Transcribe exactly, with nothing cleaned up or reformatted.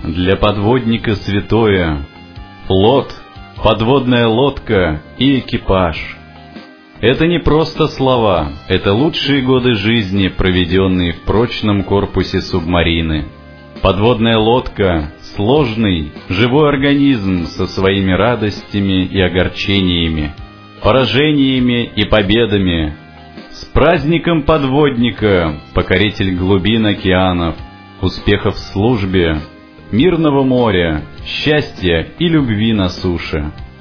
для подводника святое, флот, подводная лодка и экипаж. Это не просто слова, это лучшие годы жизни, проведенные в прочном корпусе субмарины. Подводная лодка — сложный, живой организм со своими радостями и огорчениями, поражениями и победами. С праздником подводника, покоритель глубин океанов, успехов в службе, мирного моря, счастья и любви на суше.